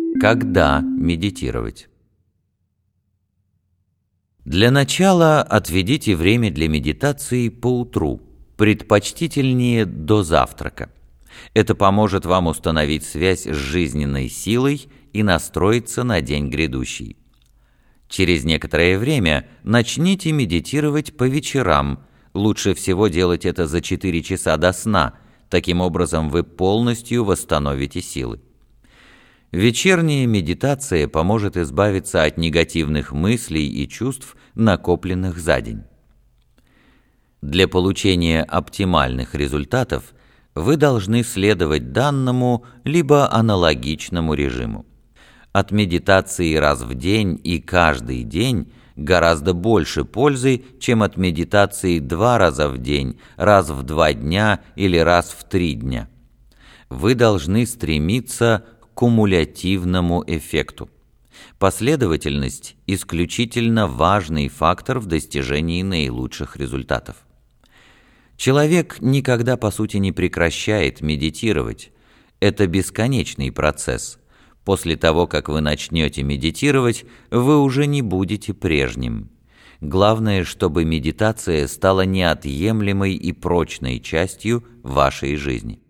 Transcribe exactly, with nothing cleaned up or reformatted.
Когда медитировать? Для начала отведите время для медитации по утру, предпочтительнее до завтрака. Это поможет вам установить связь с жизненной силой и настроиться на день грядущий. Через некоторое время начните медитировать по вечерам. Лучше всего делать это за четыре часа до сна. Таким образом вы полностью восстановите силы. Вечерняя медитация поможет избавиться от негативных мыслей и чувств, накопленных за день. Для получения оптимальных результатов вы должны следовать данному либо аналогичному режиму. От медитации раз в день и каждый день гораздо больше пользы, чем от медитации два раза в день, раз в два дня или раз в три дня. Вы должны стремиться к кумулятивному эффекту. Последовательность – исключительно важный фактор в достижении наилучших результатов. Человек никогда, по сути, не прекращает медитировать. Это бесконечный процесс. После того, как вы начнете медитировать, вы уже не будете прежним. Главное, чтобы медитация стала неотъемлемой и прочной частью вашей жизни.